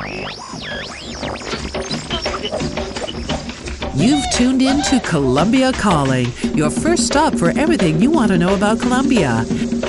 You've tuned in to Colombia Calling, your first stop for everything you want to know about Colombia.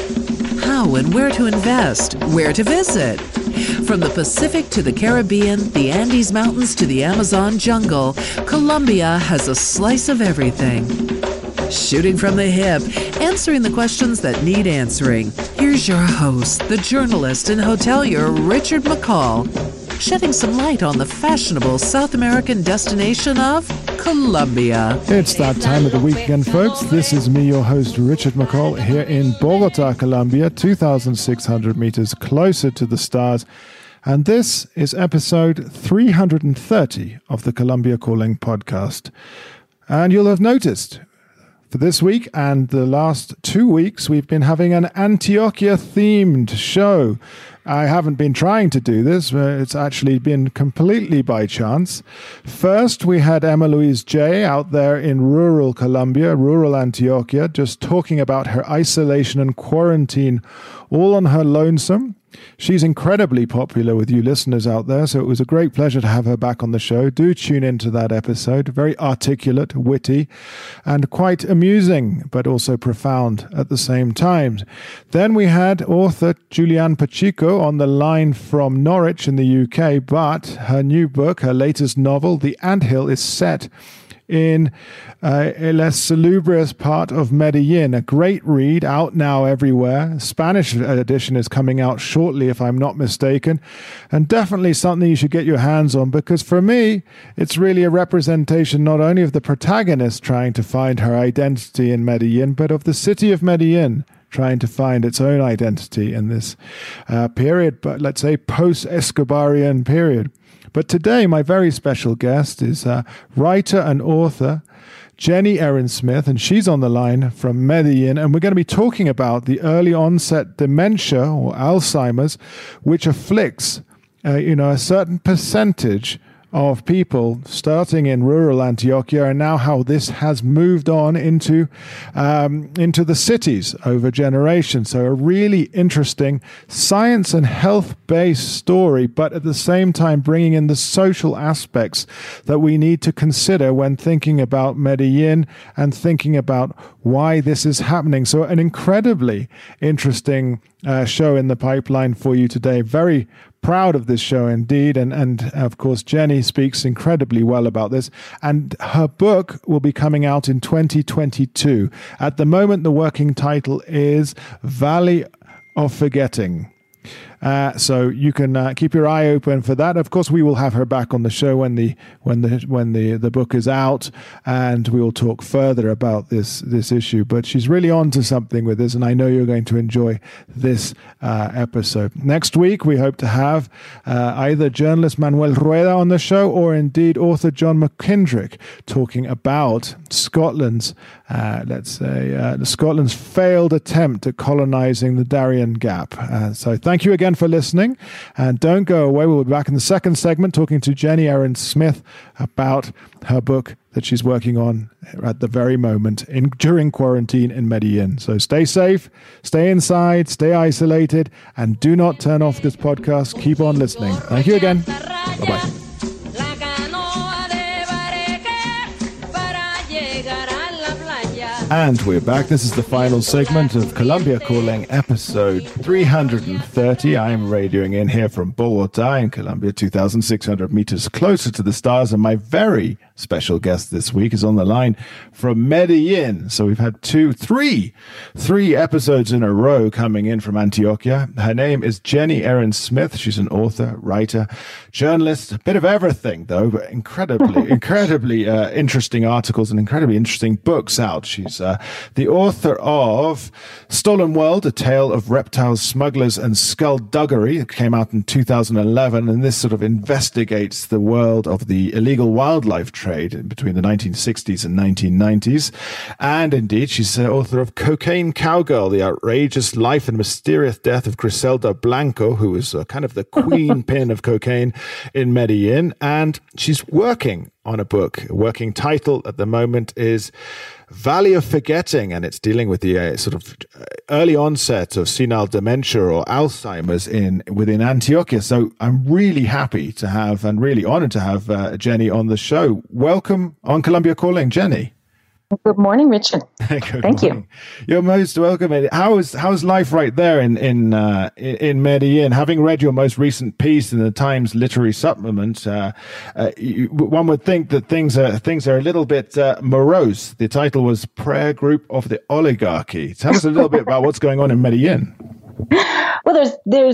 How and where to invest, where to visit. From the Pacific to the Caribbean, the Andes Mountains to the Amazon jungle, Colombia has a slice of everything. Shooting from the hip, answering the questions that need answering. Here's your host, the journalist and hotelier Richard McCall, shedding some light on the fashionable South American destination of Colombia. It's that time of the week again, folks. This is me, your host, Richard McCall, here in Bogota, Colombia, 2,600 meters closer to the stars. And this is episode 330 of the Colombia Calling podcast. And you'll have noticed for this week and the last 2 weeks, we've been having an Antioquia-themed show. I haven't been trying to do this. It's actually been completely by chance. First, we had Emma Louise J. out there in rural Colombia, rural Antioquia, just talking about her isolation and quarantine all on her lonesome. She's incredibly popular with you listeners out there, so it was a great pleasure to have her back on the show. Do tune into that episode. Very articulate, witty, and quite amusing, but also profound at the same time. Then we had author Julianne Pacheco on the line from Norwich in the UK, but her new book, her latest novel, The Anthill, is set in a less salubrious part of Medellin. A great read, out now everywhere. Spanish edition is coming out shortly, if I'm not mistaken, and definitely something you should get your hands on, because for me, it's really a representation not only of the protagonist trying to find her identity in Medellin, but of the city of Medellin trying to find its own identity in this period, but let's say post-Escobarian period. But today, my very special guest is writer and author Jenny Erin-Smith, and she's on the line from Medellin, and we're going to be talking about the early onset dementia or Alzheimer's, which afflicts a certain percentage of people starting in rural Antioquia, and now how this has moved on into the cities over generations. So a really interesting science and health-based story, but at the same time bringing in the social aspects that we need to consider when thinking about Medellin and thinking about why this is happening. So an incredibly interesting show in the pipeline for you today. Very proud of this show indeed, and of course Jenny speaks incredibly well about this, and her book will be coming out in 2022. At the moment, the working title is Valley of Forgetting. So you can keep your eye open for that. Of course, we will have her back on the show when the book is out, and we will talk further about this issue. But she's really on to something with this, and I know you're going to enjoy this episode. Next week, we hope to have either journalist Manuel Rueda on the show, or indeed author John McKendrick talking about Scotland's, Scotland's failed attempt at colonizing the Darien Gap. So thank you again for listening, and don't go away. We'll be back in the second segment talking to Jenny Erin-Smith about her book that she's working on at the very moment during quarantine in Medellin. So stay safe, stay inside, stay isolated, and do not turn off this podcast. Keep on listening. Thank you again. Bye-bye. And we're back. This is the final segment of Colombia Calling, episode 330. I'm radioing in here from Bogota in Colombia, 2,600 meters closer to the stars. And my very special guest this week is on the line from Medellin. So we've had three episodes in a row coming in from Antioquia. Her name is Jenny Erin-Smith. She's an author, writer, journalist, a bit of everything, though, but incredibly interesting articles and incredibly interesting books out. She's the author of Stolen World, A Tale of Reptiles, Smugglers, and Skullduggery. It came out in 2011, and this sort of investigates the world of the illegal wildlife trade between the 1960s and 1990s. And indeed, she's the author of Cocaine Cowgirl, The Outrageous Life and Mysterious Death of Griselda Blanco, who was kind of the queen pin of cocaine in Medellin. And she's working on a book. A working title at the moment is Valley of Forgetting, and it's dealing with the sort of early onset of senile dementia or Alzheimer's within Antioquia. So I'm really happy to have and really honored to have Jenny on the show. Welcome on Colombia Calling, Jenny. Good morning, Richard. Thank you. You're most welcome. How's life right there in Medellin? Having read your most recent piece in the Times Literary Supplement, one would think that things are a little bit morose. The title was "Prayer Group of the Oligarchy." Tell us a little bit about what's going on in Medellin. Well,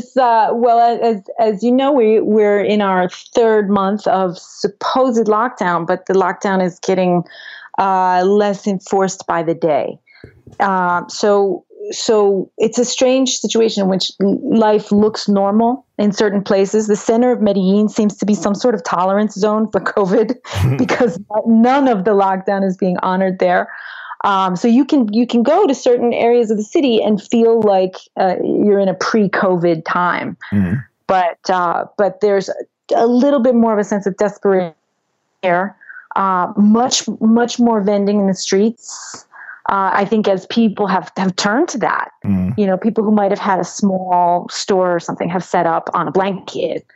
as you know, we're in our third month of supposed lockdown, but the lockdown is getting less enforced by the day. So it's a strange situation in which life looks normal in certain places. The center of Medellin seems to be some sort of tolerance zone for COVID because none of the lockdown is being honored there. So you can go to certain areas of the city and feel like you're in a pre-COVID time. Mm. But there's a little bit more of a sense of desperation here. Much more vending in the streets. I think as people have turned to that, people who might have had a small store or something have set up on a blanket.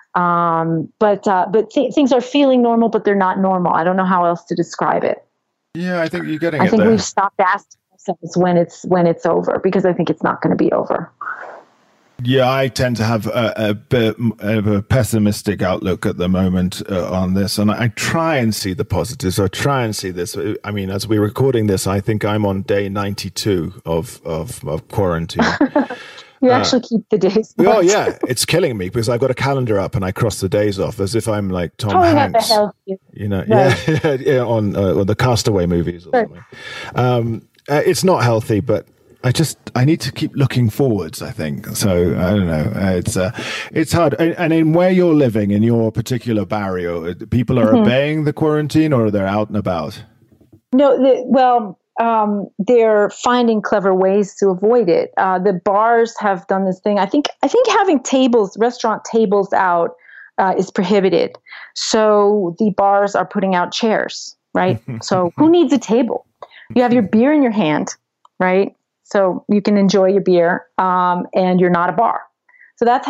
But things are feeling normal, but they're not normal. I don't know how else to describe it. Yeah, I think you're getting it. I think there. We've stopped asking ourselves when it's over, because I think it's not going to be over. Yeah, I tend to have a bit of a pessimistic outlook at the moment on this, and I try and see the positives. I try and see this. I mean, as we're recording this, I think I'm on day 92 of quarantine. You actually keep the days. Oh yeah, it's killing me because I've got a calendar up and I cross the days off as if I'm like Tom Hanks. You know, right. yeah, on the Castaway movies or something. It's not healthy, but I need to keep looking forwards, I think. So I don't know. It's hard. And in where you're living, in your particular barrio, people are obeying the quarantine, or they're out and about? No, they're finding clever ways to avoid it. The bars have done this thing. I think having restaurant tables out is prohibited. So the bars are putting out chairs, right? So who needs a table? You have your beer in your hand, right? So you can enjoy your beer, and you're not a bar. So that's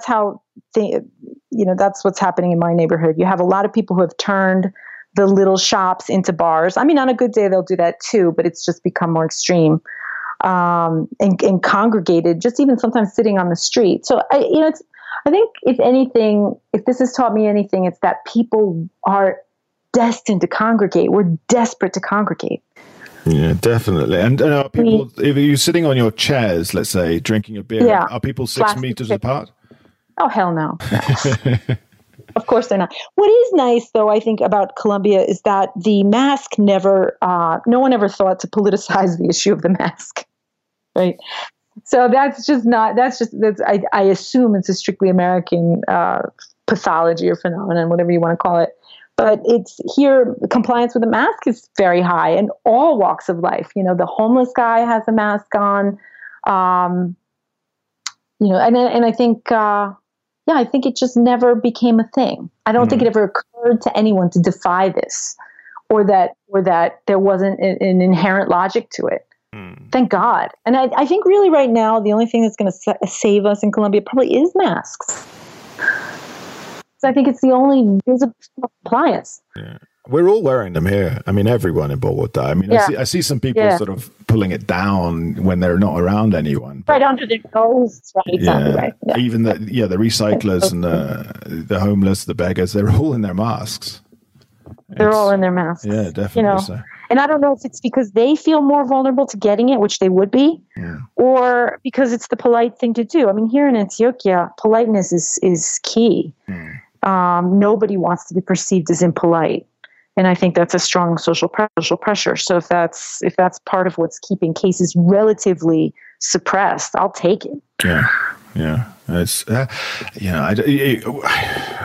what's happening in my neighborhood. You have a lot of people who have turned the little shops into bars. I mean, on a good day, they'll do that too, but it's just become more extreme, and congregated, just even sometimes sitting on the street. So I think if this has taught me anything, it's that people are destined to congregate. We're desperate to congregate. Yeah, definitely. And are people, if you're sitting on your chairs, let's say, drinking a beer, are people 6 meters apart? Oh, hell no. Of course they're not. What is nice, though, I think about Colombia is that the mask no one ever thought to politicize the issue of the mask, right? So I assume it's a strictly American pathology or phenomenon, whatever you want to call it. But it's here, compliance with the mask is very high in all walks of life. The homeless guy has a mask on, and I think, I think it just never became a thing. I don't think it ever occurred to anyone to defy this, or that there wasn't an inherent logic to it. Thank God. And I think really right now, the only thing that's going to save us in Colombia probably is masks. I think it's the only visible compliance. Yeah. We're all wearing them here. I mean, everyone in Bogota. I mean, I see some people sort of pulling it down when they're not around anyone. Right under their nose. Right, exactly right. Yeah. Even the recyclers and the homeless, the beggars, they're all in their masks. They're all in their masks. Yeah, definitely so. And I don't know if it's because they feel more vulnerable to getting it, which they would be, or because it's the polite thing to do. I mean, here in Antioquia, politeness is key. Nobody wants to be perceived as impolite, and I think that's a strong social pressure. So if that's part of what's keeping cases relatively suppressed, I'll take it. Yeah. It's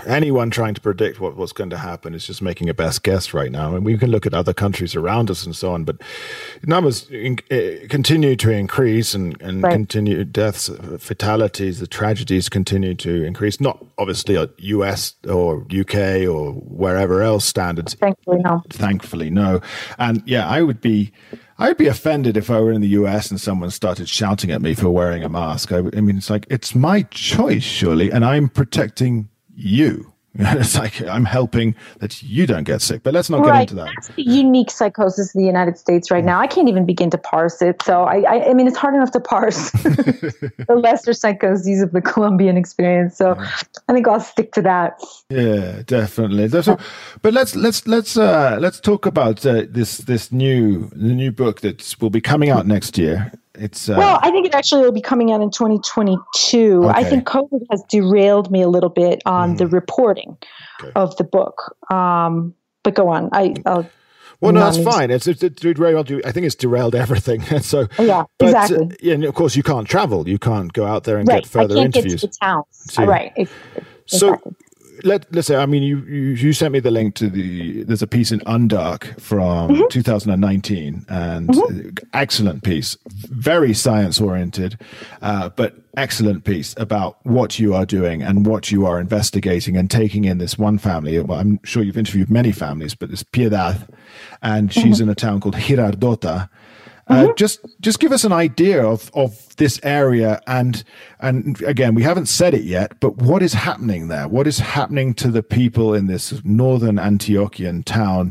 anyone trying to predict what's going to happen is just making a best guess right now. And we can look at other countries around us and so on, but numbers continue to increase and continue deaths, fatalities, the tragedies continue to increase. Not obviously at US or UK or wherever else standards. Thankfully, no. And yeah, I'd be offended if I were in the US and someone started shouting at me for wearing a mask. I mean, it's like, it's my choice, surely, and I'm protecting you. It's like I'm helping that you don't get sick. But let's not get into that. That's the unique psychosis of the United States right now. I can't even begin to parse it. So, I mean, it's hard enough to parse the lesser psychoses of the Colombian experience. So I think I'll stick to that. Yeah, definitely. So, but let's talk about the new book that will be coming out next year. Well, I think it actually will be coming out in 2022. Okay. I think COVID has derailed me a little bit on the reporting of the book. But go on. Well, no, that's fine. It's derailed you. I think it's derailed everything. So exactly. And of course, you can't travel. You can't go out there and get further interviews. Get to the towns. Right. Exactly. So let's say, I mean, you sent me the link to there's a piece in Undark from 2019, and excellent piece, very science oriented, but excellent piece about what you are doing and what you are investigating and taking in this one family. Well, I'm sure you've interviewed many families, but it's Piedad, and she's in a town called Girardota. Just give us an idea of this area, and again, we haven't said it yet, but what is happening there? What is happening to the people in this northern Antiochian town?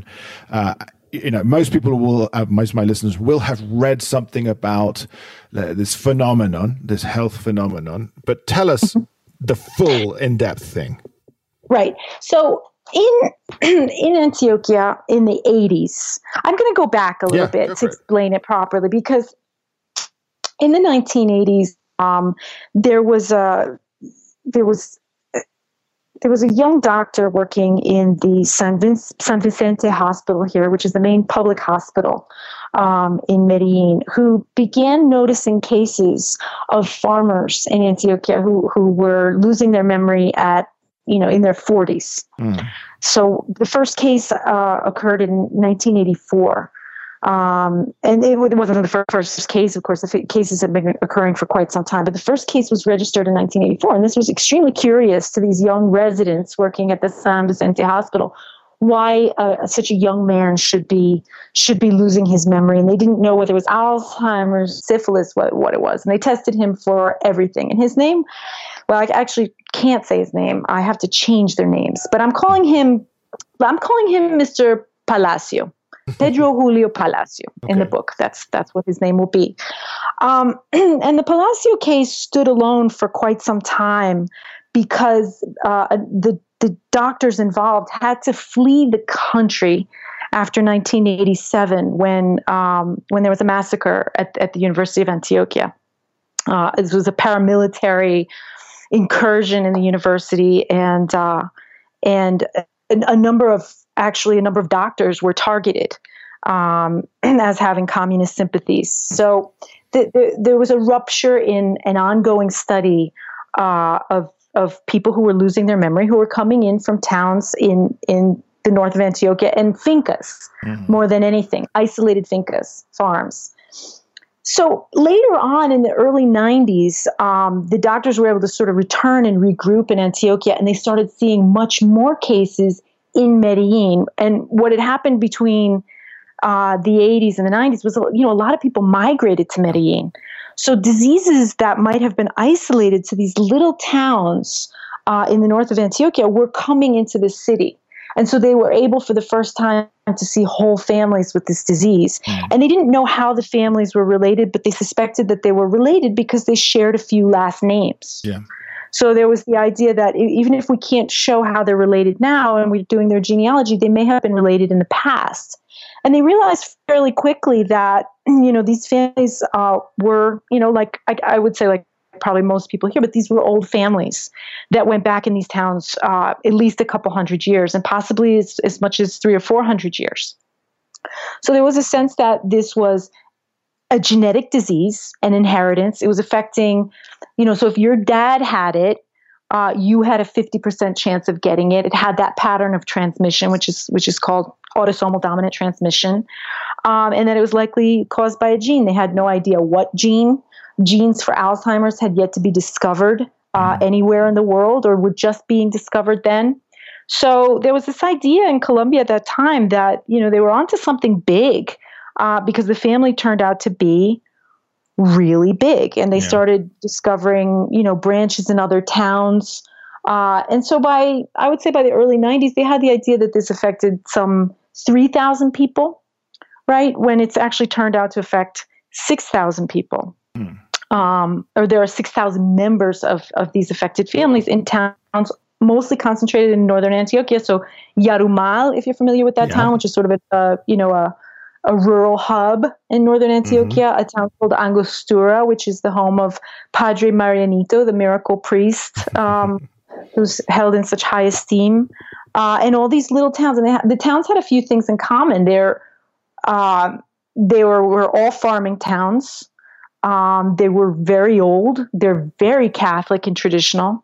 Most of my listeners will have read something about this phenomenon, this health phenomenon, but tell us the full in-depth thing. Right. So in Antioquia in the 80s, I'm going to go back a little bit to explain it properly, because in the 1980s, there was a young doctor working in the San Vicente Hospital here, which is the main public hospital in Medellin, who began noticing cases of farmers in Antioquia who were losing their memory in their 40s. So the first case occurred in 1984. And it wasn't the first case, of course. The cases have been occurring for quite some time. But the first case was registered in 1984. And this was extremely curious to these young residents working at the San Vicente Hospital, why such a young man should be losing his memory. And they didn't know whether it was Alzheimer's, syphilis, what it was. And they tested him for everything. And his name, well, I actually can't say his name. I have to change their names. But I'm calling him Mr. Palacio. Pedro Julio Palacio in the book. That's what his name will be. And the Palacio case stood alone for quite some time because the doctors involved had to flee the country after 1987 when there was a massacre at the University of Antioquia. This was a paramilitary incursion in the university, and a number of doctors were targeted as having communist sympathies. So there was a rupture in an ongoing study of people who were losing their memory, who were coming in from towns in the north of Antioquia, and fincas more than anything, isolated fincas, farms. So later on in the early 90s, the doctors were able to sort of return and regroup in Antioquia, and they started seeing much more cases in Medellin. And what had happened between the 80s and the 90s was, a lot of people migrated to Medellin. So diseases that might have been isolated to these little towns in the north of Antioquia were coming into the city. And so they were able for the first time to see whole families with this disease. And they didn't know how the families were related, but they suspected that they were related because they shared a few last names. Yeah. So there was the idea that even if we can't show how they're related now and we're doing their genealogy, they may have been related in the past. And they realized fairly quickly that, these families were, I would say, like probably most people here, but these were old families that went back in these towns at least a couple hundred years, and possibly as much as 300 or 400 years. So there was a sense that this was a genetic disease, an inheritance. It was affecting, so if your dad had it, you had a 50% chance of getting it. It had that pattern of transmission, which is called autosomal dominant transmission, and that it was likely caused by a gene. They had no idea what gene. Genes for Alzheimer's had yet to be discovered anywhere in the world, or were just being discovered then. So there was this idea in Colombia at that time that, they were onto something big, because the family turned out to be really big, and they started discovering, branches in other towns. And so I would say by the early 90s, they had the idea that this affected some 3,000 people, right? When it's actually turned out to affect 6,000 people. Or there are 6,000 members of these affected families in towns, mostly concentrated in northern Antioquia. So Yarumal, if you're familiar with that town, which is sort of a rural hub in northern Antioquia, a town called Angostura, which is the home of Padre Marianito, the miracle priest, who's held in such high esteem. And all these little towns, and the towns had a few things in common. They were all farming towns. They were very old. They're very Catholic and traditional.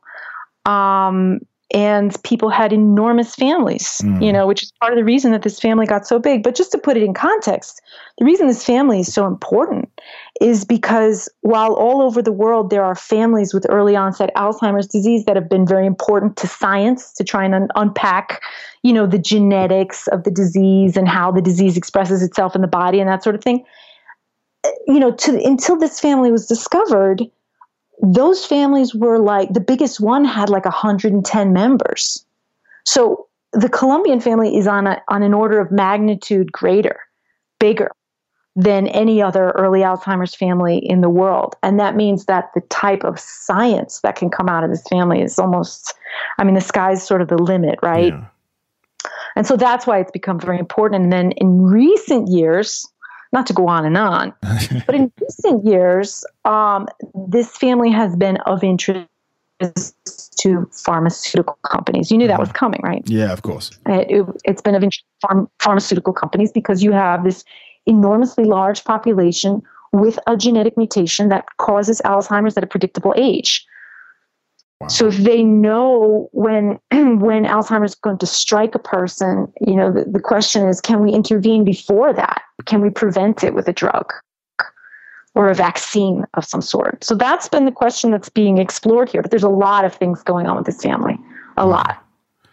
And people had enormous families, which is part of the reason that this family got so big. But just to put it in context, the reason this family is so important is because while all over the world there are families with early onset Alzheimer's disease that have been very important to science to try and unpack, the genetics of the disease and how the disease expresses itself in the body and that sort of thing. Until this family was discovered, those families were like, the biggest one had like 110 members. So the Colombian family is on an order of magnitude bigger than any other early Alzheimer's family in the world. And that means that the type of science that can come out of this family is almost, the sky's sort of the limit, right? Yeah. And so that's why it's become very important. And then in recent years, not to go on and on, but in recent years, this family has been of interest to pharmaceutical companies. You knew that was coming, right? Yeah, of course. It's been of interest to pharmaceutical companies because you have this enormously large population with a genetic mutation that causes Alzheimer's at a predictable age. Wow. So if they know when Alzheimer's is going to strike a person, the question is, can we intervene before that? Can we prevent it with a drug or a vaccine of some sort? So that's been the question that's being explored here. But there's a lot of things going on with this family, a lot.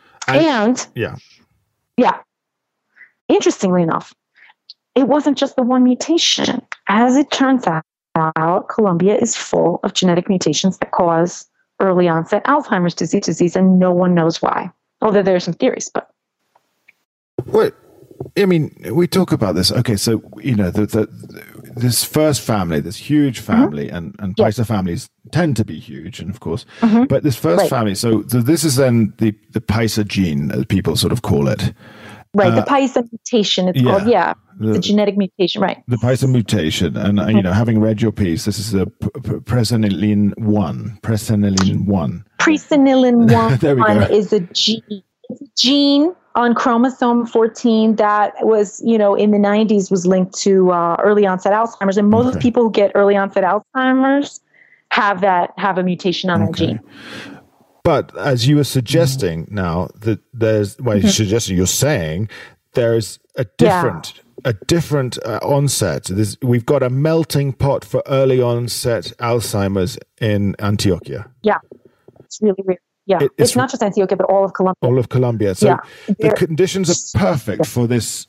Interestingly enough, it wasn't just the one mutation. As it turns out, Colombia is full of genetic mutations that cause early onset Alzheimer's disease, and no one knows why. Although there are some theories, but. What? We talk about this. Okay, so, this first family, this huge family, and Paisa families tend to be huge, and of course, but this first family, so this is then the Paisa gene, as people sort of call it. Right, the Paisa mutation, it's called, the genetic mutation, right. The Paisa mutation, and, having read your piece, this is the presenilin 1. Presenilin 1 is a gene on chromosome 14 that was, in the 90s was linked to early onset Alzheimer's. And most people who get early onset Alzheimer's have a mutation on that gene. But as you were suggesting now that you're saying there's a different onset. We've got a melting pot for early onset Alzheimer's in Antioquia. Yeah, it's really weird. Yeah, it's not just Antioquia, but all of Colombia. All of Colombia. So the conditions are perfect for this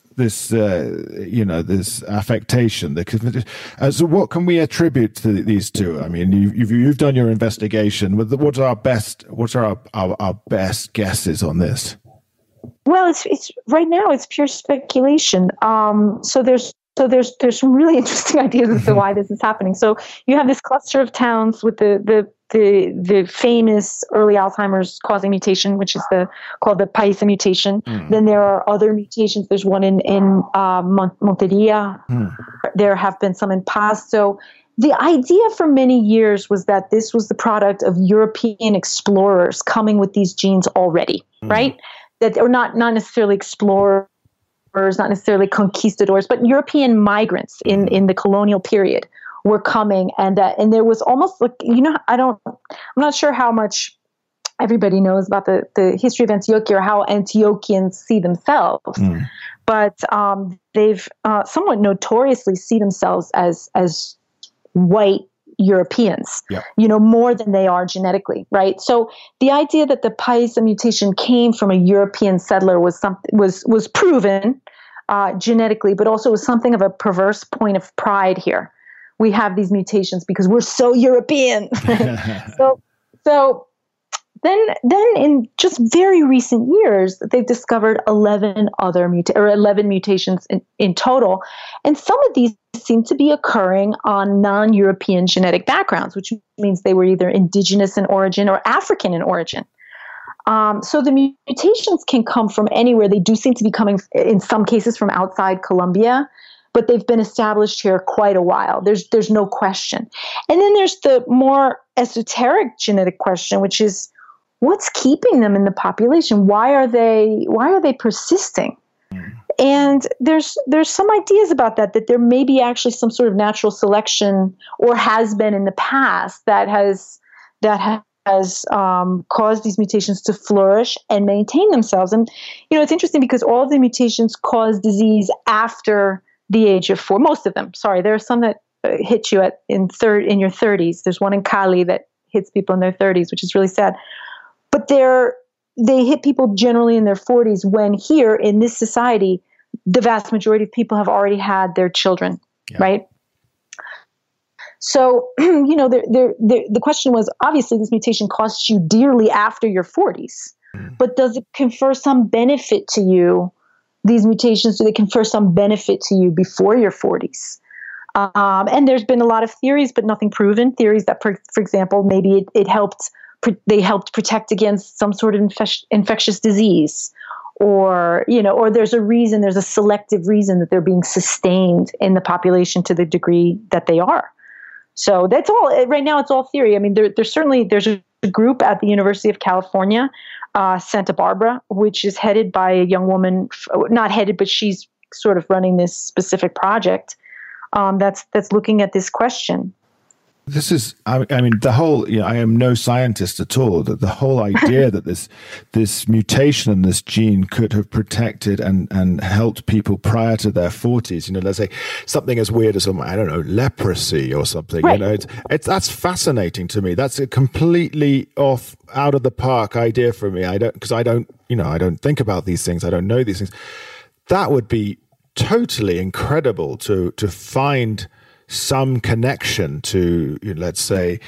affectation. So what can we attribute to these two? You've done your investigation. What are our best guesses on this? Well, it's right now it's pure speculation. So there's some really interesting ideas as to why this is happening. So you have this cluster of towns with the famous early Alzheimer's causing mutation, which is called the Paisa mutation. Then there are other mutations. There's one in Monteria. There have been some in Pasto. The idea for many years was that this was the product of European explorers coming with these genes already, right? That are not necessarily explorers, not necessarily conquistadors, but European migrants in the colonial period were coming, and there was almost like, I'm not sure how much everybody knows about the history of Antioquia or how Antiochians see themselves. But they've somewhat notoriously see themselves as white Europeans, more than they are genetically, right? So the idea that the Paisa mutation came from a European settler was proven genetically, but also was something of a perverse point of pride here. We have these mutations because we're so European. So then in just very recent years, they've discovered 11 mutations in total, and some of these seem to be occurring on non-European genetic backgrounds, which means they were either indigenous in origin or African in origin. So the mutations can come from anywhere. They do seem to be coming, in some cases, from outside Colombia, but they've been established here quite a while. There's no question. And then there's the more esoteric genetic question, which is, what's keeping them in the population? Why are they persisting? And there's some ideas about that there may be actually some sort of natural selection, or has been in the past, that has caused these mutations to flourish and maintain themselves. And it's interesting because all of the mutations cause disease after the age of 4. Most of them. Sorry, there are some that hit you in your 30s. There's one in Cali that hits people in their 30s, which is really sad. But they hit people generally in their 40s, when here in this society, the vast majority of people have already had their children, right? So, the question was, obviously this mutation costs you dearly after your 40s, but does it confer some benefit to you? These mutations, do they confer some benefit to you before your 40s? And there's been a lot of theories, but nothing proven. Theories that, for example, maybe they helped protect against some sort of infectious disease, or there's a selective reason that they're being sustained in the population to the degree that they are. So that's all. Right now, it's all theory. I mean, there's a group at the University of California, Santa Barbara, which is headed by a young woman, not headed, but she's sort of running this specific project that's looking at this question. This is, I mean, the whole, I am no scientist at all, that the whole idea that this mutation in this gene could have protected and helped people prior to their 40s, let's say something as weird as, I don't know, leprosy or something, right. That's fascinating to me. That's a completely out of the park idea for me. I don't think about these things. I don't know these things. That would be totally incredible to find some connection to, let's say,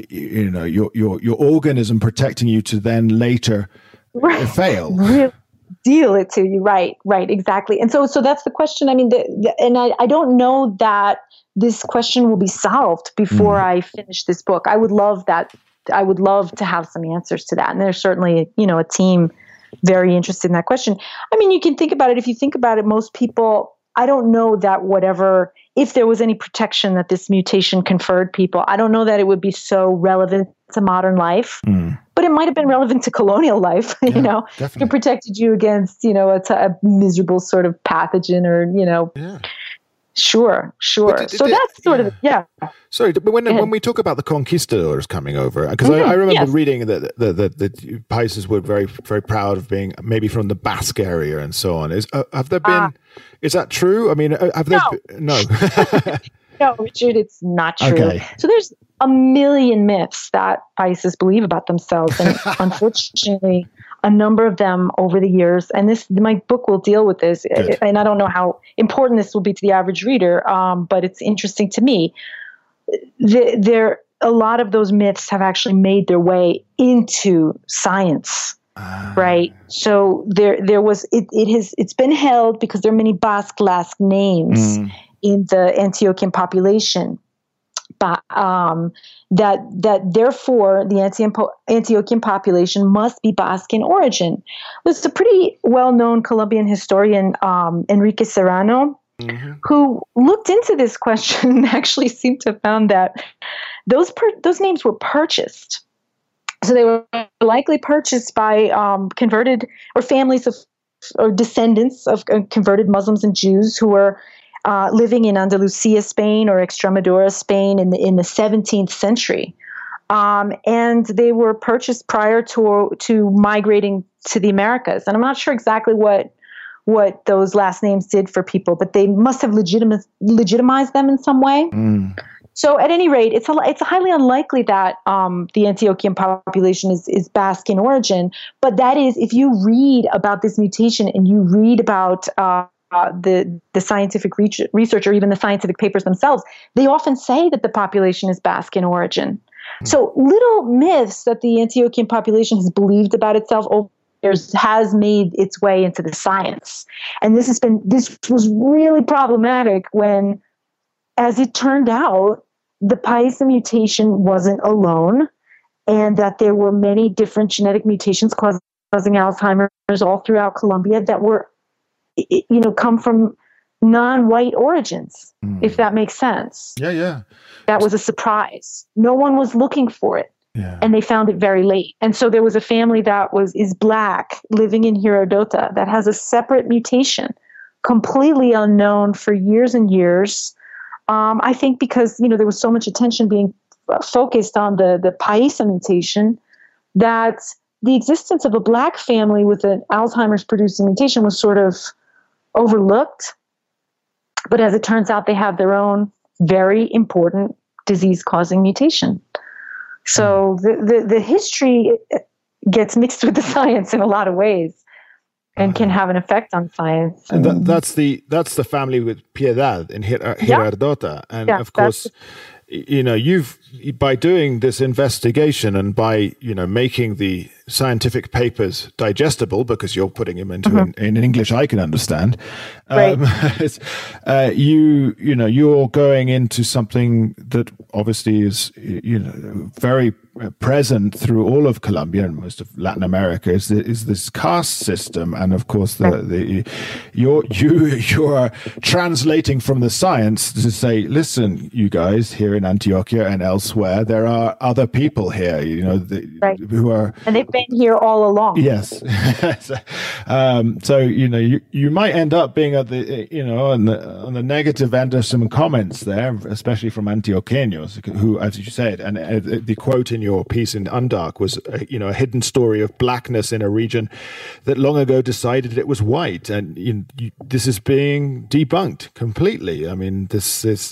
your organism protecting you to then later fail. Really deal it to you, right, exactly. And so that's the question. I mean, and I don't know that this question will be solved before I finish this book. I would love that. I would love to have some answers to that. And there's certainly, a team very interested in that question. I mean, you can think about it. If you think about it, most people, I don't know that if there was any protection that this mutation conferred people, I don't know that it would be so relevant to modern life, but it might have been relevant to colonial life, Definitely. It protected you against, a miserable sort of pathogen or, Sure. So that's sort of, Sorry, but when we talk about the conquistadors coming over, because I remember reading that the Paisas were very, very proud of being maybe from the Basque area and so on. Have there been? Is that true? I mean, have there? No. No, Richard, it's not true. Okay. So there's a million myths that Paisas believe about themselves, and unfortunately, a number of them over the years, and my book will deal with this. Good. And I don't know how important this will be to the average reader, but it's interesting to me. A lot of those myths have actually made their way into science, right? So it's been held because there are many Basque names in the Antiochian population. But that therefore the Antiochian population must be Basque in origin. There's a pretty well-known Colombian historian, Enrique Serrano, who looked into this question and actually seemed to have found that those names were purchased. So they were likely purchased by converted or families or descendants of converted Muslims and Jews who were living in Andalusia, Spain, or Extremadura, Spain, in the 17th century. and they were purchased prior to migrating to the Americas. And I'm not sure exactly what those last names did for people, but they must have legitimized them in some way. So at any rate, it's highly unlikely that the Antiochian population is Basque in origin. But that is, if you read about this mutation and you read about the scientific research or even the scientific papers themselves, they often say that the population is Basque in origin. So little myths that the Antiochian population has believed about itself over the years has made its way into the science. And this was really problematic when, as it turned out, the Paisa mutation wasn't alone, and that there were many different genetic mutations causing Alzheimer's all throughout Colombia that were, come from non-white origins, if that makes sense. Yeah. That was a surprise. No one was looking for it. Yeah. And they found it very late. And so there was a family that is Black living in Girardota that has a separate mutation, completely unknown for years and years. I think because, there was so much attention being focused on the Paisa mutation, that the existence of a Black family with an Alzheimer's producing mutation was sort of overlooked. But as it turns out, they have their own very important disease-causing mutation. So the history gets mixed with the science in a lot of ways, and can have an effect on science. And that's the family with Piedad in Girardota, and of course, you've, by doing this investigation and by making the scientific papers digestible, because you're putting them into in English I can understand, right. You're going into something that obviously is very present through all of Colombia and most of Latin America is this caste system, and of course you're translating from the science to say, listen, you guys here in Antioquia and elsewhere, there are other people here, who are, and they've been here all along. Yes. So you might end up being at the on the negative end of some comments there, especially from Antioqueños, who, as you said, and the quote in your piece in Undark was a hidden story of blackness in a region that long ago decided it was white, and this is being debunked completely. I mean, this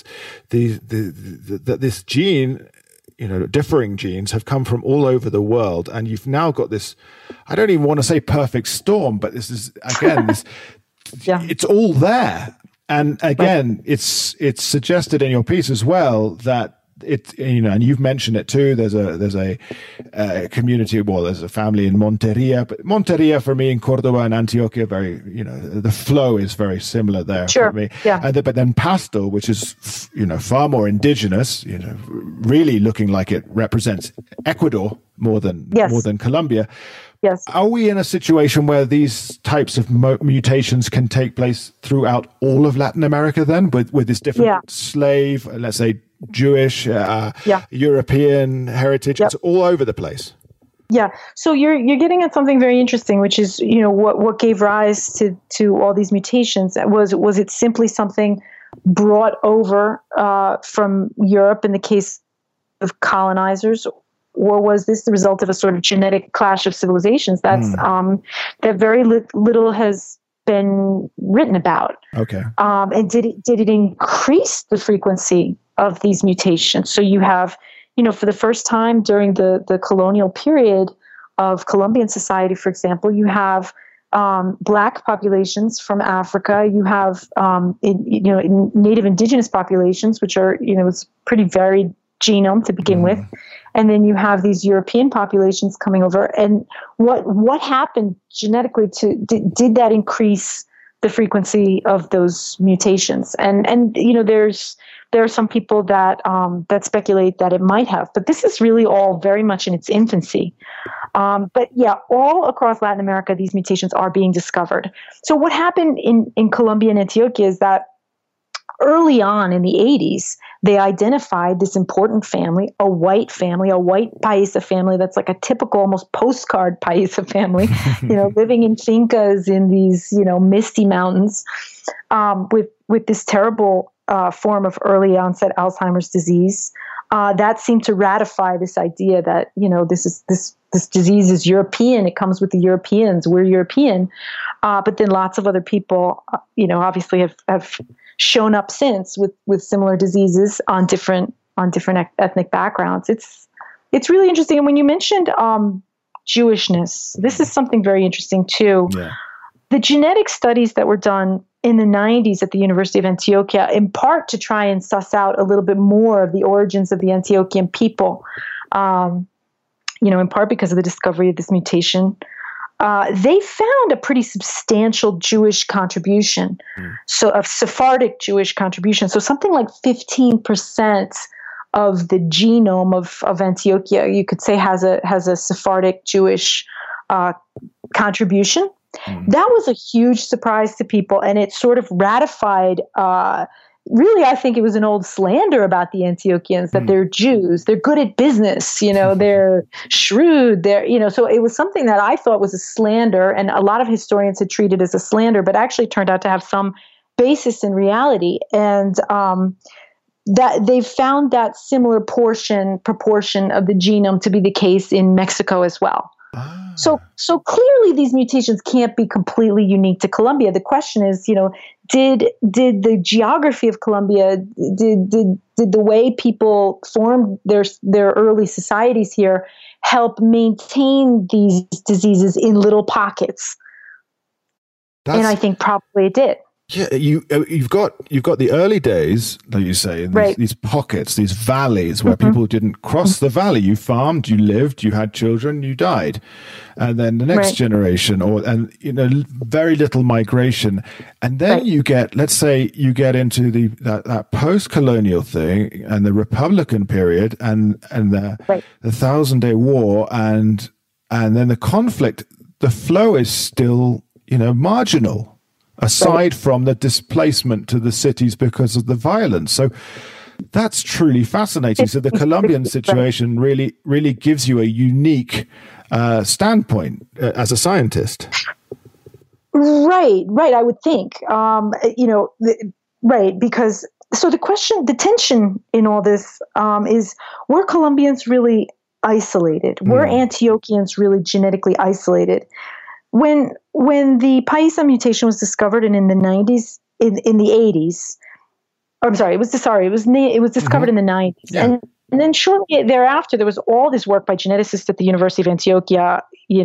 gene, differing genes have come from all over the world, and you've now got this, I don't even want to say perfect storm, but this is, again, it's all there. And again, it's suggested in your piece as well that and you've mentioned it too. There's a community. Well, there's a family in Monteria, but Monteria for me in Cordoba and Antioquia, very the flow is very similar there for me. Yeah. But then Pasto, which is far more indigenous, really looking like it represents Ecuador more than Colombia. Yes. Are we in a situation where these types of mutations can take place throughout all of Latin America then, with this different slave, let's say, Jewish, European heritage? It's all over the place. Yeah. So you're getting at something very interesting, which is, what gave rise to all these mutations. Was it simply something brought over from Europe in the case of colonizers, or was this the result of a sort of genetic clash of civilizations? That's that very little has been written about. Okay. And did it increase the frequency of these mutations? So you have, for the first time during the colonial period of Colombian society, for example, you have Black populations from Africa. You have in native indigenous populations, which are it's pretty varied genome to begin with, and then you have these European populations coming over. And what happened genetically did that increase the frequency of those mutations? And there are some people that speculate that it might have, but this is really all very much in its infancy. But all across Latin America, these mutations are being discovered. So what happened in Colombia and Antioquia is that early on in the 80s, they identified this important family, a white Paisa family that's like a typical, almost postcard Paisa family, living in fincas in these, misty mountains, with this terrible form of early onset Alzheimer's disease. that seemed to ratify this idea that, this disease is European. It comes with the Europeans. We're European. But then lots of other people, obviously have shown up since with similar diseases on different ethnic backgrounds. It's really interesting. And when you mentioned Jewishness, this is something very interesting too. Yeah. The genetic studies that were done in the 90s at the University of Antioquia, in part to try and suss out a little bit more of the origins of the Antiochian people, in part because of the discovery of this mutation, they found a pretty substantial Jewish contribution, so of Sephardic Jewish contribution. So something like 15% of the genome of Antioquia, you could say, has a Sephardic Jewish contribution. That was a huge surprise to people, and it sort of ratified. Really, I think it was an old slander about the Antiochians that they're Jews, they're good at business, they're shrewd, so it was something that I thought was a slander, and a lot of historians had treated as a slander, but actually turned out to have some basis in reality. And that they've found that similar proportion of the genome to be the case in Mexico as well. So clearly these mutations can't be completely unique to Colombia. The question is, did the geography of Colombia, did the way people formed their early societies here help maintain these diseases in little pockets? And I think probably it did. Yeah, you've got the early days, like you say, these pockets, these valleys where people didn't cross the valley. You farmed, you lived, you had children, you died, and then the next generation, very little migration, and then you get, let's say, into that post-colonial thing and the Republican period and the 1,000-Day War and then the conflict. The flow is still marginal, aside from the displacement to the cities because of the violence. So that's truly fascinating. So the Colombian situation really gives you a unique standpoint as a scientist. Right. I would think, because so the tension in all this is, were Colombians really isolated? Were Antiochians really genetically isolated? When the Paisa mutation was discovered, and in the 90s, in the 80s, it was discovered in the 90s, and then shortly thereafter, there was all this work by geneticists at the University of Antioquia,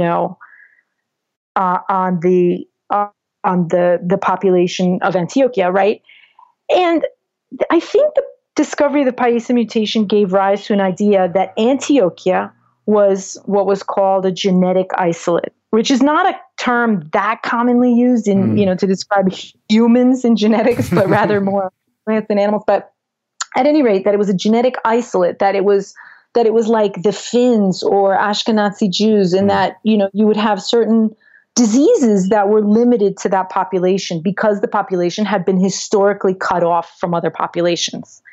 on the population of Antioquia, right? And I think the discovery of the Paisa mutation gave rise to an idea that Antioquia was what was called a genetic isolate, which is not a term that commonly used in, to describe humans in genetics, but rather more plants and animals. But at any rate, that it was a genetic isolate, that it was like the Finns or Ashkenazi Jews, and that, you would have certain diseases that were limited to that population because the population had been historically cut off from other populations.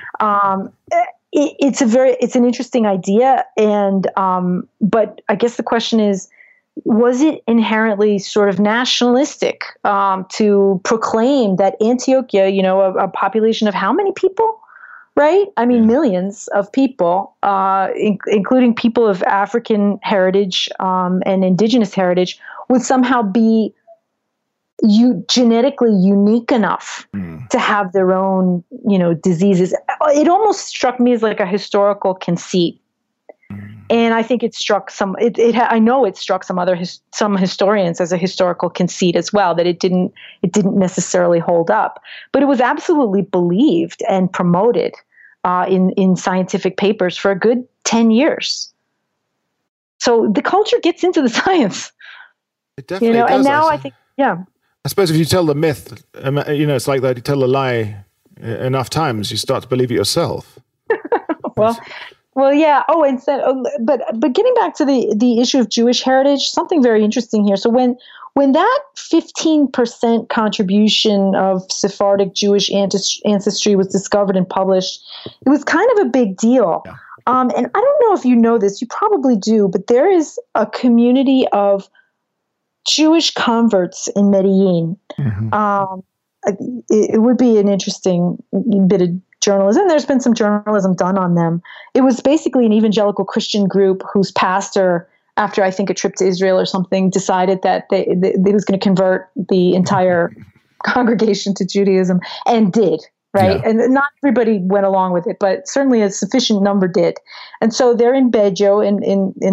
It's an interesting idea, and but I guess the question is, was it inherently sort of nationalistic to proclaim that Antioquia, a population of how many people, right? I mean, millions of people, including people of African heritage and indigenous heritage, would somehow be genetically unique enough to have their own, diseases. It almost struck me as like a historical conceit. And I think it struck I know it struck some historians as a historical conceit as well, that it didn't necessarily hold up, but it was absolutely believed and promoted in scientific papers for a good 10 years. So the culture gets into the science. It definitely does. And now I think, I suppose if you tell the myth, it's like that you tell a lie enough times, you start to believe it yourself. Well, yeah. Oh, but getting back to the issue of Jewish heritage, something very interesting here. So when that 15% contribution of Sephardic Jewish ancestry was discovered and published, it was kind of a big deal. Yeah. And I don't know if you know this, you probably do, but there is a community of Jewish converts in Medellin. It would be an interesting bit of journalism. There's been some journalism done on them. It was basically an evangelical Christian group whose pastor, after I think a trip to Israel or something, decided that they was going to convert the entire congregation to Judaism, and did. Right. Yeah. And not everybody went along with it, but certainly a sufficient number did. And so they're in Bello in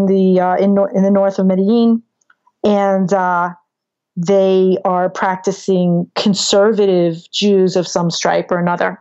the north of Medellin, and they are practicing conservative Jews of some stripe or another.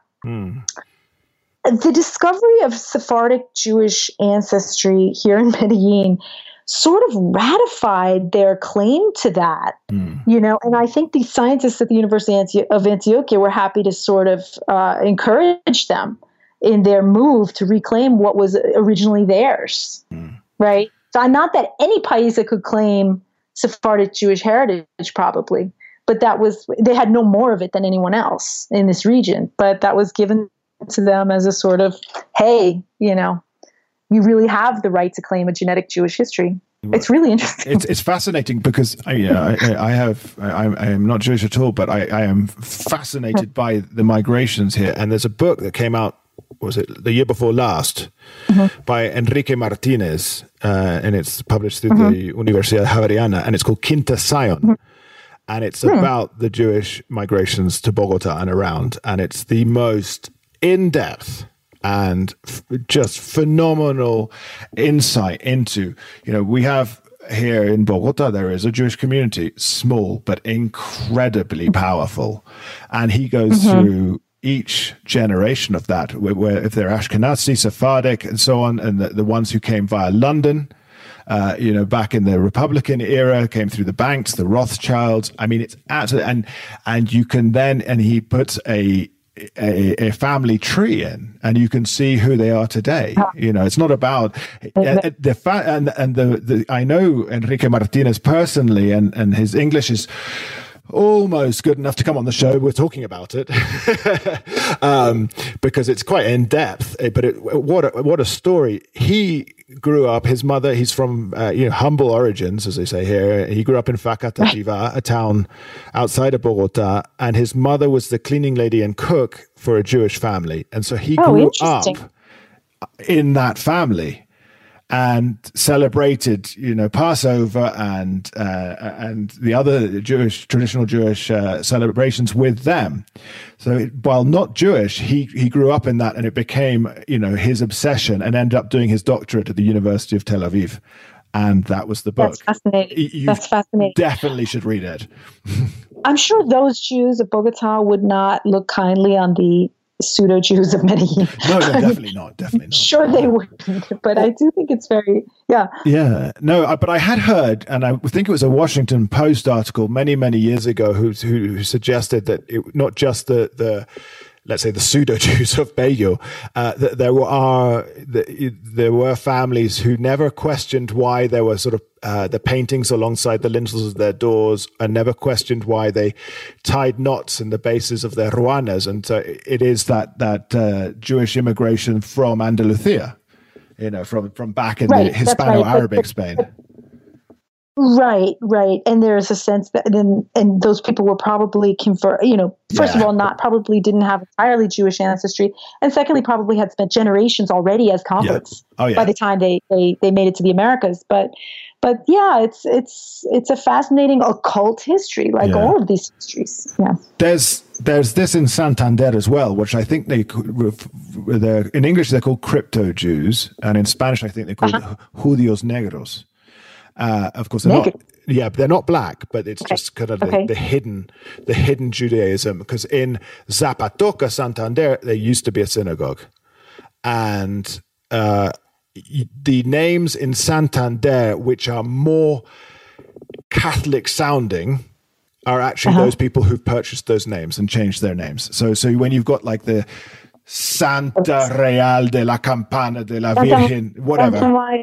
The discovery of Sephardic Jewish ancestry here in Medellin sort of ratified their claim to that, and I think these scientists at the University of Antioquia were happy to sort of encourage them in their move to reclaim what was originally theirs, right? So not that any paisa could claim Sephardic Jewish heritage, probably, but they had no more of it than anyone else in this region, but that was given to them as a sort of, hey, you really have the right to claim a genetic Jewish history. It's really interesting. It's fascinating because I am not Jewish at all, but I am fascinated by the migrations here. And there's a book that came out, was it the year before last, by Enrique Martinez, and it's published through the Universidad Javeriana, and it's called Quinta Sion. And it's about the Jewish migrations to Bogota and around. And it's the most in-depth and just phenomenal insight into, we have here in Bogota, there is a Jewish community, small but incredibly powerful. And he goes through each generation of that, where if they're Ashkenazi, Sephardic, and so on, and the ones who came via London, back in the Republican era, came through the banks, the Rothschilds. I mean, it's absolutely, and you can then, and he puts a family tree in, and you can see who they are today. It's not about I know Enrique Martinez personally, and his English is almost good enough to come on the show. We're talking about it because it's quite in depth. But what a story! He grew up. His mother. He's from humble origins, as they say here. He grew up in Facatativá, a town outside of Bogota, and his mother was the cleaning lady and cook for a Jewish family, and so he grew up in that family and celebrated, Passover and the other traditional Jewish celebrations with them. So while not Jewish, he grew up in that, and it became, his obsession, and ended up doing his doctorate at the University of Tel Aviv. And that was the book. That's fascinating. That's fascinating. Definitely should read it. I'm sure those Jews of Bogota would not look kindly on the pseudo Jews of Medellin. No, definitely not. Definitely not. Sure, they wouldn't, but I do think it's very, Yeah, no, but I had heard, and I think it was a Washington Post article many, many years ago, who suggested that not just the let's say the pseudo Jews of Bello, that there were families who never questioned why there were sort of the paintings alongside the lintels of their doors, and never questioned why they tied knots in the bases of their ruanas. And so it is that Jewish immigration from Andalusia, from back in the Hispano-Arabic Spain. Right. And there's a sense that, and those people were probably first of all, didn't have entirely Jewish ancestry, and secondly, probably had spent generations already as converts by the time they made it to the Americas. But it's a fascinating occult history, like all of these histories. Yeah. There's this in Santander as well, which I think in English they're called crypto Jews, and in Spanish I think they're called Judíos Negros. Of course, they're not black, but it's just kind of the hidden Judaism. Because in Zapatoca, Santander, there used to be a synagogue, and the names in Santander, which are more Catholic sounding, are actually those people who've purchased those names and changed their names. So when you've got like the Santa Real de la Campana de la Virgen, whatever.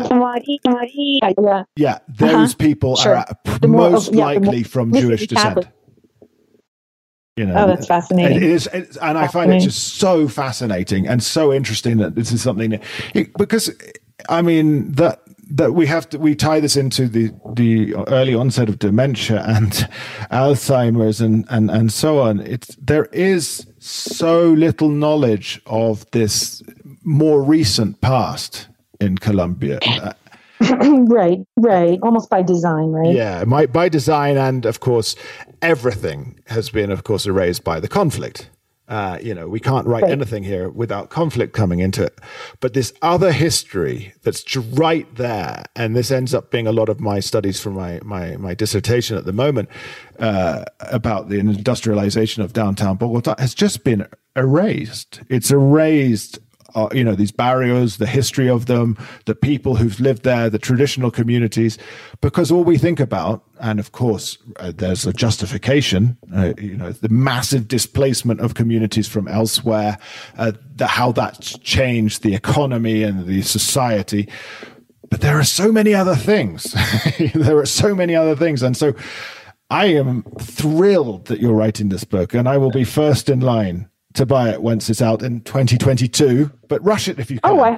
Those people are most likely from Jewish descent. That's fascinating. It is, and I find it just so fascinating and so interesting that this is something because I mean that that we tie this into the early onset of dementia and Alzheimer's and so on. There is so little knowledge of this more recent past in Colombia. Right. Almost by design, right? Yeah, by design, and of course, everything has been, of course, erased by the conflict. We can't write anything here without conflict coming into it. But this other history that's right there, and this ends up being a lot of my studies for my dissertation at the moment about the industrialization of downtown Bogota, has just been erased. It's erased. These barrios, the history of them, the people who've lived there, the traditional communities, because all we think about, and of course, there's a justification, the massive displacement of communities from elsewhere, how that's changed the economy and the society. But there are so many other things. And so I am thrilled that you're writing this book, and I will be first in line to buy it once it's out in 2022, but rush it if you can.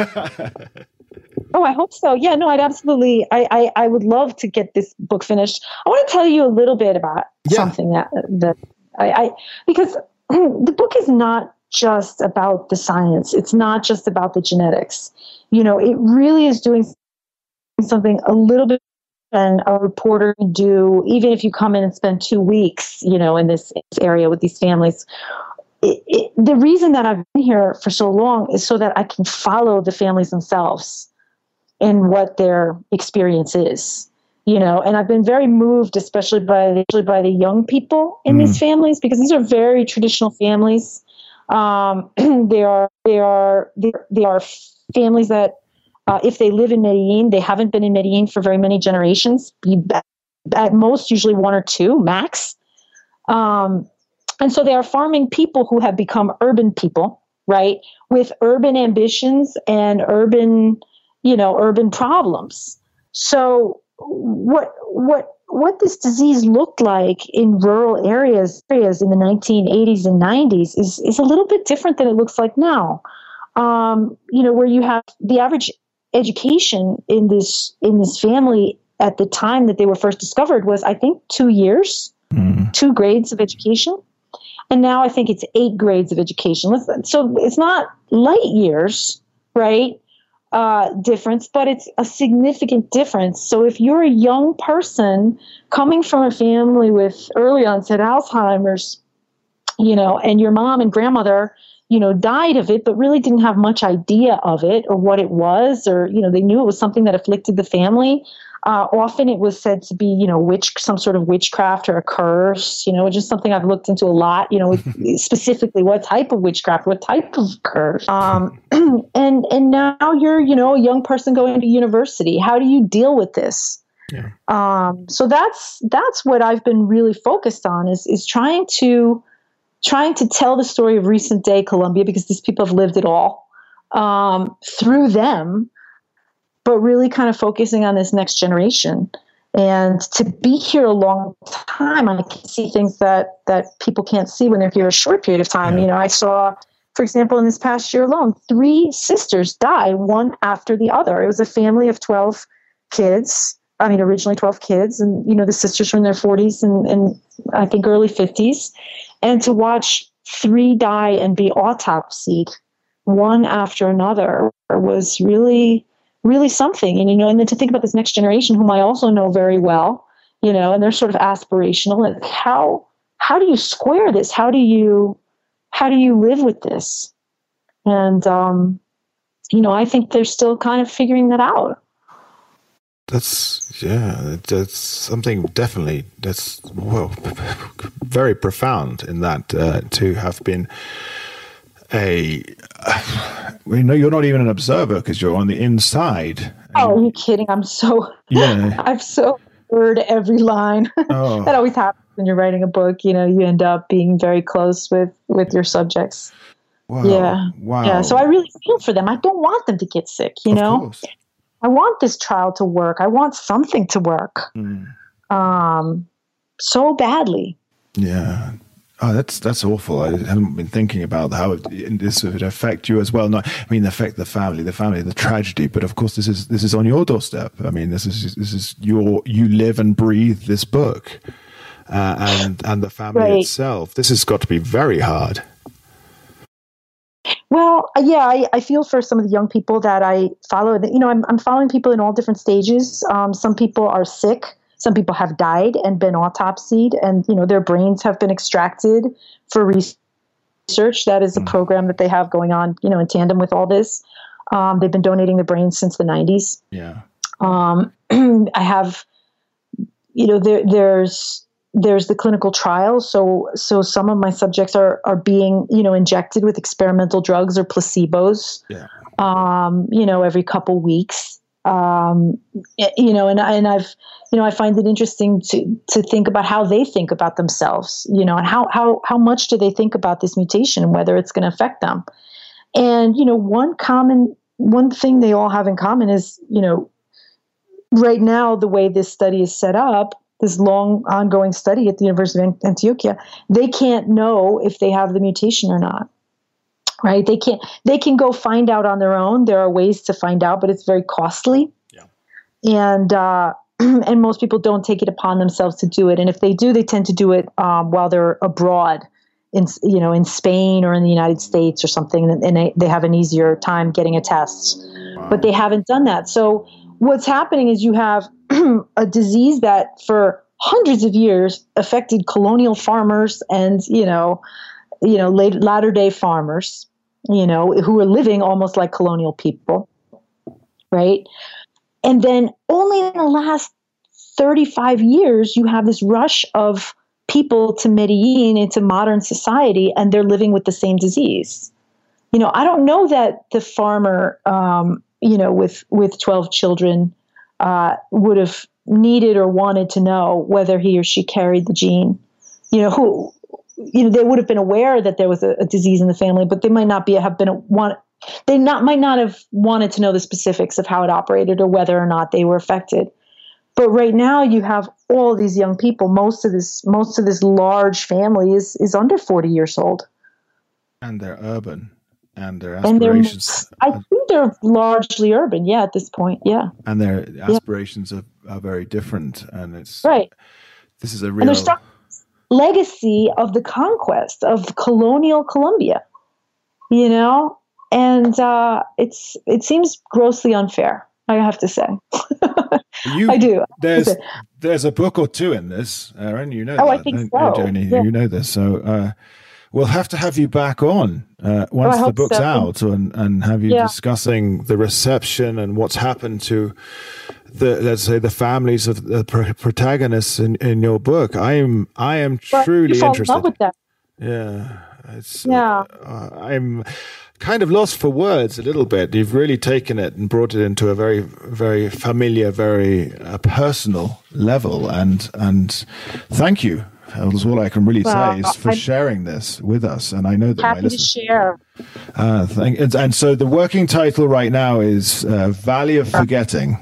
I hope so. Yeah, no, I'd absolutely, I would love to get this book finished. I want to tell you a little bit about something that because the book is not just about the science. It's not just about the genetics. It really is doing something a little bit than a reporter would do, even if you come in and spend 2 weeks, in this area with these families. The reason that I've been here for so long is so that I can follow the families themselves and what their experience is, and I've been very moved, especially by the young people in these families, because these are very traditional families. They are families that, if they live in Medellin, they haven't been in Medellin for very many generations, at most usually 1 or 2 max. And so they are farming people who have become urban people, right, with urban ambitions and urban problems. So what this disease looked like in rural areas in the 1980s and 90s is a little bit different than it looks like now. Where you have the average education in this family at the time that they were first discovered was, I think, 2 years, 2 grades of education. And now I think it's 8 grades of education. So it's not light years, right? Difference, but it's a significant difference. So if you're a young person coming from a family with early onset Alzheimer's, and your mom and grandmother, died of it, but really didn't have much idea of it or what it was, or, they knew it was something that afflicted the family. Often it was said to be, some sort of witchcraft or a curse, which is something I've looked into a lot, specifically what type of witchcraft, what type of curse. And now you're, a young person going to university. How do you deal with this? Yeah. So that's what I've been really focused on is trying to tell the story of recent day Colombia, because these people have lived it all, through them, but really kind of focusing on this next generation. And to be here a long time, I can see things that people can't see when they're here a short period of time. Yeah. I saw, for example, in this past year alone, 3 sisters die one after the other. It was a family of 12 kids. Originally 12 kids, and, the sisters were in their 40s and I think early 50s. And to watch 3 die and be autopsied one after another was really, really something. And then to think about this next generation, whom I also know very well, and they're sort of aspirational. And how do you square this? How do you live with this? And, I think they're still kind of figuring that out. That's something definitely that's very profound in that to have been you're not even an observer because you're on the inside. Oh, are you kidding? I've so heard every line. Oh. That always happens when you're writing a book. You end up being very close with your subjects. Wow. Yeah. Wow. Yeah. So I really feel for them. I don't want them to get sick, Of course. I want this trial to work. I want something to work. So badly. Yeah. Oh, that's awful. I haven't been thinking about how this would affect you as well. No, I mean, affect the family, the tragedy. But of course, this is on your doorstep. I mean, this is you live and breathe this book, and the family itself. This has got to be very hard. Well, yeah, I feel for some of the young people that I follow. You know, I'm following people in all different stages. Some people are sick. Some people have died and been autopsied, and you know their brains have been extracted for research. That is a program that they have going on, you know, in tandem with all this. They've been donating their brains since the 90s. Yeah. I have, you know, there's the clinical trial. So some of my subjects are being, you know, injected with experimental drugs or placebos. Yeah. You know, every couple weeks. You know, and I've, you know, I find it interesting to think about how they think about themselves, you know, and how much do they think about this mutation and whether it's going to affect them. And, you know, one thing they all have in common is, you know, right now, the way this study is set up, this long ongoing study at the University of Antioquia, they can't know if they have the mutation or not. Right? They can go find out on their own. There are ways to find out, but it's very costly. Yeah. And most people don't take it upon themselves to do it. And if they do, they tend to do it while they're abroad in Spain or in the United States or something. And they have an easier time getting a test, but they haven't done that. So what's happening is you have a disease that for hundreds of years affected colonial farmers and, latter day farmers, who were living almost like colonial people, right? And then only in the last 35 years, you have this rush of people to Medellin, into modern society, and they're living with the same disease. I don't know that the farmer, with 12 children would have needed or wanted to know whether he or she carried the gene. They would have been aware that there was a disease in the family, but they might not might not have wanted to know the specifics of how it operated or whether or not they were affected. But right now you have all these young people. Most of this large family is under 40 years old. And they're urban. And their aspirations. I think they're largely urban, yeah, at this point, yeah. And their aspirations are very different. And it's right. This is a real... And there's legacy of the conquest of colonial Colombia, and it seems grossly unfair, I have to say. I do. There's a book or two in this, Erin. You know that. I think so. Joni, yeah. You know this. So we'll have to have you back on once the book's out and have you discussing the reception and what's happened to the families of the protagonists in your book. I am truly interested. In love with that. Yeah, I'm kind of lost for words a little bit. You've really taken it and brought it into a very, very familiar, very personal level, and thank you. That's all I can really say is for sharing this with us. And I know that happy my listeners, to share. And so the working title right now is Valley of Forgetting.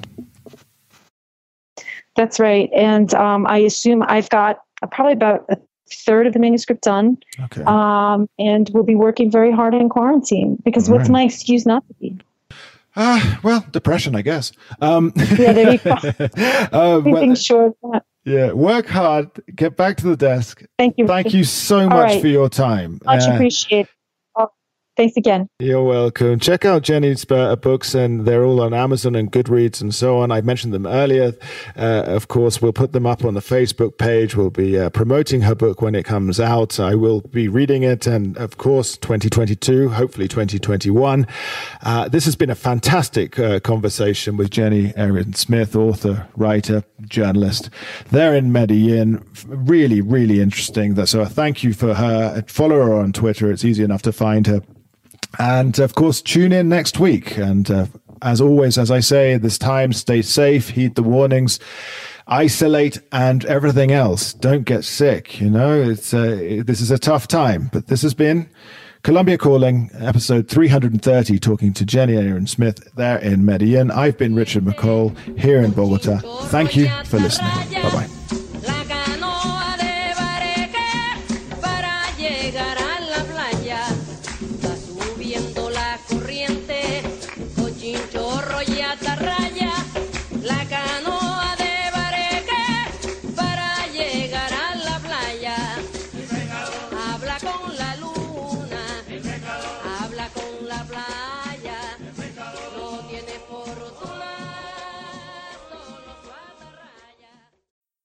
That's right. And I assume I've got probably about a third of the manuscript done. Okay. And we'll be working very hard in quarantine because what's my excuse not to be? Well, depression, I guess. Yeah, there you go. Anything short of that. Yeah, work hard, get back to the desk. Thank you. Thank you so much for your time. Much appreciated. Thanks again. You're welcome. Check out Jenny's books, and they're all on Amazon and Goodreads and so on. I mentioned them earlier. Of course, we'll put them up on the Facebook page. We'll be promoting her book when it comes out. I will be reading it, and of course, 2022, hopefully 2021. This has been a fantastic conversation with Jenny Erin Smith, author, writer, journalist. They're in Medellin. Really, really interesting. So a thank you for her. Follow her on Twitter. It's easy enough to find her. And, of course, tune in next week. And as always, as I say, at this time, stay safe, heed the warnings, isolate, and everything else. Don't get sick. This is a tough time. But this has been Colombia Calling, episode 330, talking to Jenny Erin Smith there in Medellin. I've been Richard McCall here in Bogota. Thank you for listening. Bye-bye.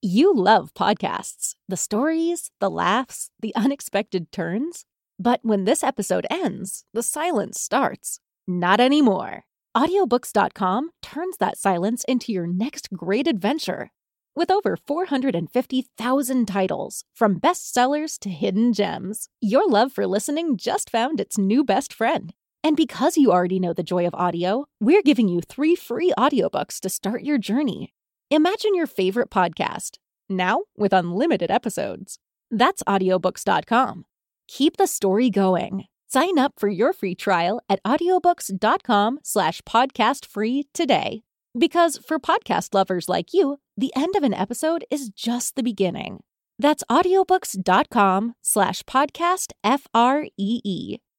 You love podcasts, the stories, the laughs, the unexpected turns. But when this episode ends, the silence starts. Not anymore. Audiobooks.com turns that silence into your next great adventure. With over 450,000 titles, from bestsellers to hidden gems, your love for listening just found its new best friend. And because you already know the joy of audio, we're giving you 3 free audiobooks to start your journey. Imagine your favorite podcast, now with unlimited episodes. That's audiobooks.com. Keep the story going. Sign up for your free trial at audiobooks.com/podcastfree today. Because for podcast lovers like you, the end of an episode is just the beginning. That's audiobooks.com/podcastfree.